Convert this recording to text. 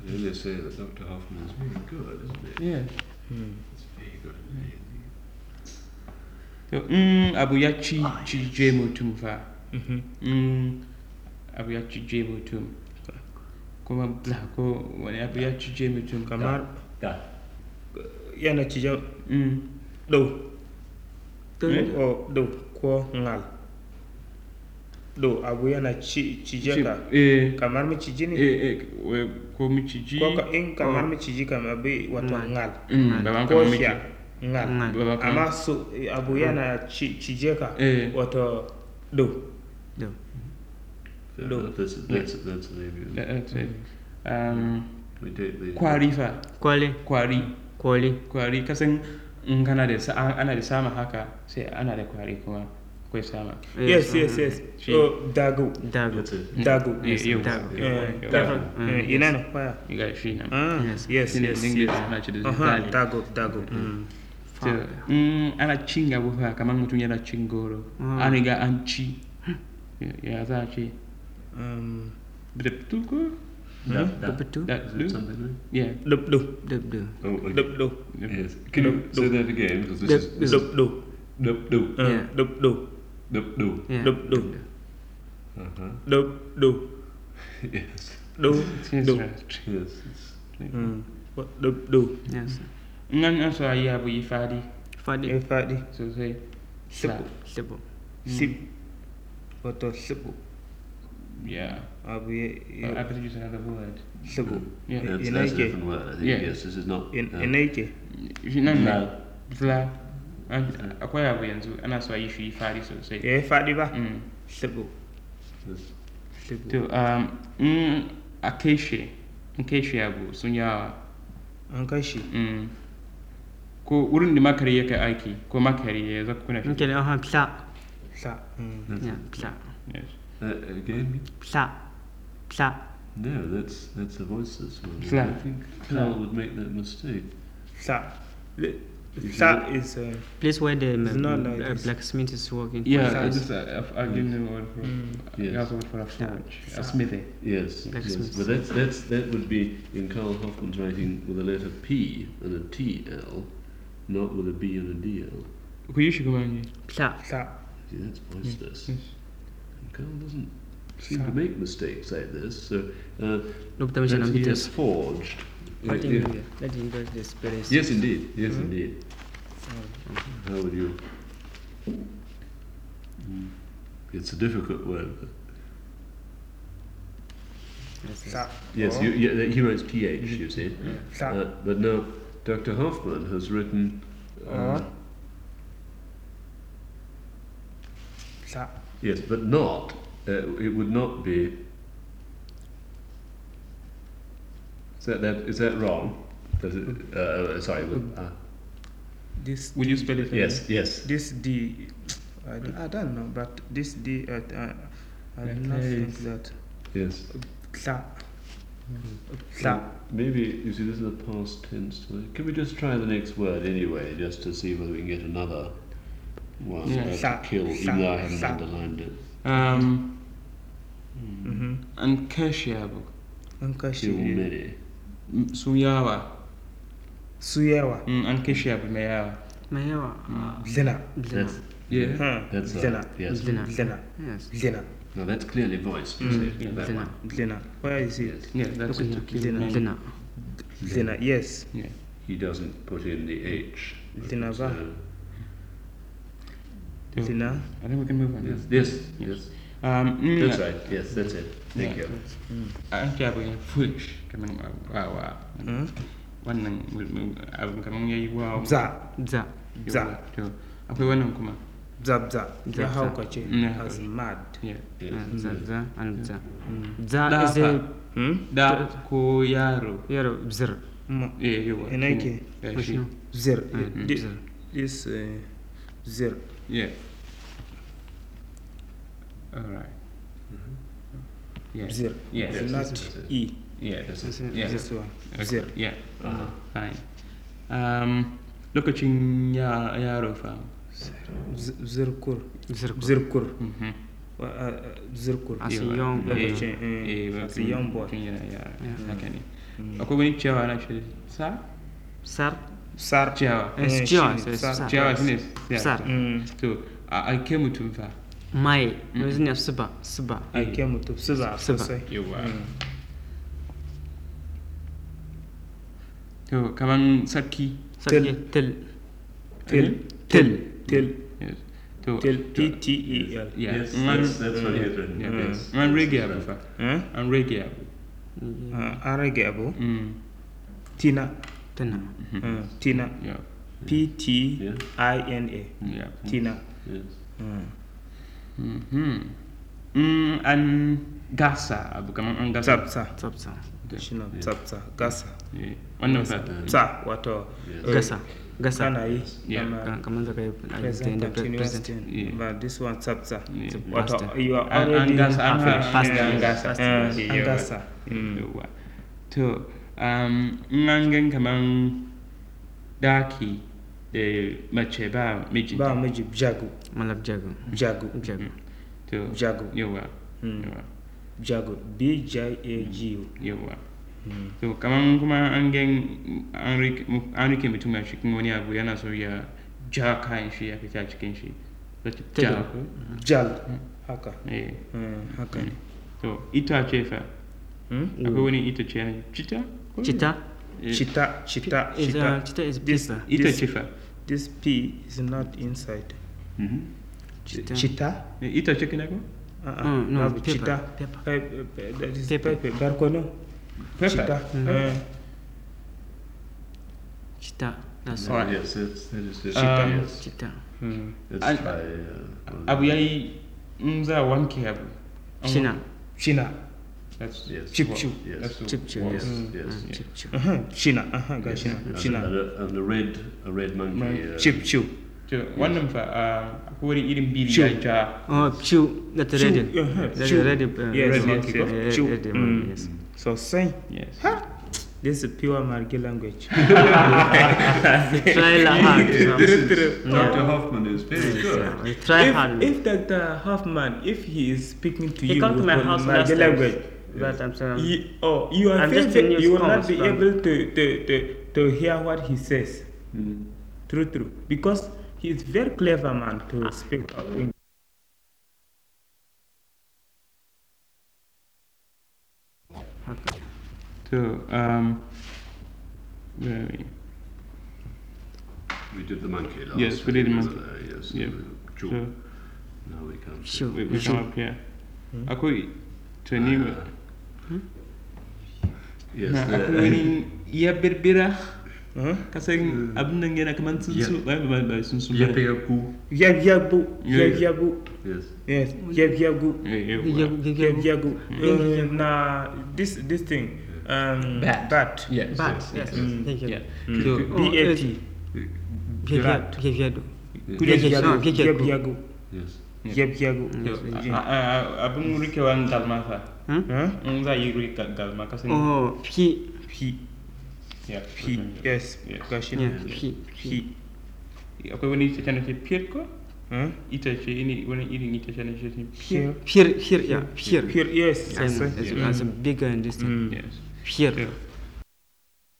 They say that Dr. Hoffman is very good, isn't he? Yeah. It's very good indeed. So, abu ya ci je mutum fa. Abu ya ci je mutum. Kuma ko wani abu ya ci je mutum. Kamar Da. yana cije do ko ngal. Do abu yana cije ka. Kamar miciji ne? Ko miciji. Ko in kamar miciji kamar bai wato ngal. Ko fiya ngal. Amma so abu yana cije ka wato do. That's maybe. That's it. We take the. Kwari fa. Kwari kasan in kana da ana da sama haka sai ana da kwari kuma akwai sama. Yes. Oh, dago. That's it. Dago. Ina na kwaya. You got shi nan. Yes. Dago. Ana cin abu fa kamar mutum yana cin goro. An riga an ci. Ya za a ce. Dubdu ko? Dubdu? Something like Yeah. Dubdu. Oh, yes. Can you say that again? Because this is Dubdu. Dubdu. Dubdu. Yes. Yes. Dubdu. Yes. Ngan so ayi abu yi fadi. Fadi. Sosai. Sibu. Wato sibu. Yeah. I could use another word. Sibu. Yeah. That's a different word. I think. Yeah. Yes, this is not. Inaike. Zla. Akwai abu yanzu ana so ayi shi fadi sosai. Fadi ba? Sibu. To a kashe abu sun yawa. An kashi. Ko wurin da makari yake aiki ko makari ya zaka kuna shi. Psa. Yes. Again? Psa. No, that's the voices one. Psa. I think Carl would make that mistake. Psa. Psa is place where the like blacksmith is working. Yeah, I'll give you a word for. Yes. Also word for a forge, a smithy. Yes. But that would be in Carl Hoffman's writing with a letter P and a TL, not with a B and a DL. Who you should go on? Psa. See, that's voiceless. Yes. And Carl doesn't seem to make mistakes like this, so Look, he has forged. Let him do the spirits. Yes, indeed. Indeed. How would you? It's a difficult word. Psa. Yes, he writes PH, you see. Psa. But now Dr. Hoffman has written. Psa. Yes, but not. It would not be. Is that wrong? Does it? Sorry. This. Would you spell it? Yes. This D. I don't know, but this D. I do not think that. Yes. Psa. Maybe you see this is a past tense. Can we just try the next word anyway, just to see whether we can get another one to kill, even though I haven't underlined it. Ankashiabu. Kill many. Suyawa. Ankashiabu Mayawa. Zina. Yeah. That's Zina. Yes. Zina. Now that's clearly voiced. You see, that one. Zina. Where is it? Yeah, that's it. To kill men. Zina. Yes. Yeah. He doesn't put in the H. Zina. Zina. I think we can move on. Yes. That's right. Yes, that's it. Thank you. Ankashiabu foolish. Kamang wow. Wannan abin kamar yayi wow. Za. To akwai wannan kuma. Za. Ya haukace as mad. Yeah. Za and za. Za is a da ko yaro. Bzir. Yeah, you Ina yake? Zir. This zir. Yeah. All right. Yeah. Zir. Yes. Not E. Yeah. This one. Zir. Yeah. Fine. Lokacin yaro fa. Zirkur. zirkur as a young as a young boy. Akwai wani ciyawa na shi sar ciyawa shine sar to aike mutum fa mai yanzu ne suba aike mutum suba sosai yawa to kaman sarki til yes to TTEL. Yes, that's what he has written. Yes. Reggae abu fa. An reggae abu. An reggae abu. Tina. Tina. Yeah. PTINA. Yeah. Tina. Yes. An gasa abu kaman an gasa. Tsapsa. Shina tsapsa gasa. Wannan fa. Tsa wato gasa kana yi kamar da kai present continuous tense but this one tsapsa wato you are already gasa to ngangen kaman daki da mace ba miji jago to jago BJAG yawa to kaman kuma an rike mutum a cikin wani abu yana so ya ja kayan shi ya fita cikin shi jal haka haka ne to ita ce fa akwai wani ita ce ne cita is paper ita ce fa this P is not inside chita ita ce kina ko no chita paper barkono Chita. Chita. That's right. Yes, that is the chita. Let's try. Abu yayi za wanke abu. China. That's chipchu. Yes. Chipchu. Yes. China. China. And a red monkey. Chipchu. Wannan fa akwai wani irin biri ya ja. Chew. That's red. Yes. So say yes. This is pure Margi language. Try hard. Dr. Hoffman is very good. Try hard. If Dr. Hoffman, if he is speaking to you with Margi language, but I'm saying, you are you will not be able to hear what he says. True. Because he is very clever man to speak English. So, where are we? We did the monkey last. Yes, we did the monkey. Yes. Yeah. So, now we come. We come up here. Akwai tuni Yes. Akwai ya birbira. Kasan abin nan yana kaman tsuntsu ba tsuntsu ba. Yabu. Yes. Yabu. Na this thing. Bat. Yes. Thank you. BAT. Yabu. Yes. Abin rikewan galma fa. Za yi rike galma kasan. P. Yeah, P. Yes. Gashi ne. P. Akwai wani ita ce pir ko? Ita ce wani irin ita ce Pir. Yes. It's bigger in this thing. Yes. Pir.